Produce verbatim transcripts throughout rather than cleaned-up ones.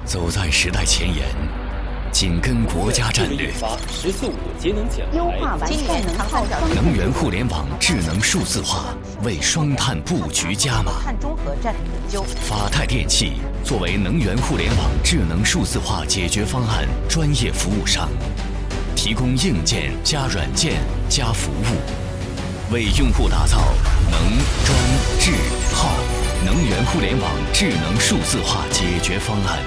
走在时代前沿，紧跟国家战略。 十四五节能减排， 优化完善能耗双能源互联网智能数字化为双碳布局加码。 碳中和战略研究。 法泰电气作为能源互联网智能数字化解决方案专业服务商，提供硬件加软件加服务，为用户打造能专智耗能源互联网智能数字化解决方案。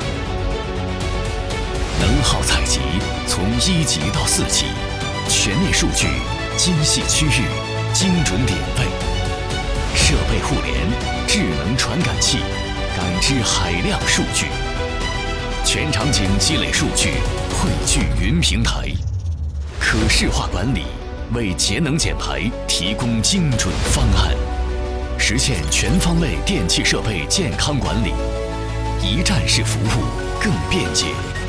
能耗采集从一级到四级，全面数据，精细区域，精准点位，设备互联，智能传感器，感知海量数据，全场景积累数据，汇聚云平台，可视化管理，为节能减排提供精准方案，实现全方位电气设备健康管理，一站式服务更便捷。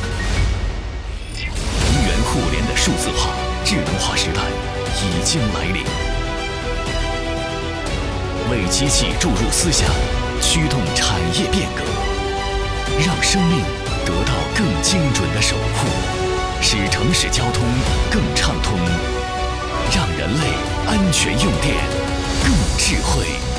能源互联的数字化、智能化时代已经来临，为机器注入思想，驱动产业变革，让生命得到更精准的守护，使城市交通更畅通，让人类安全用电更智慧。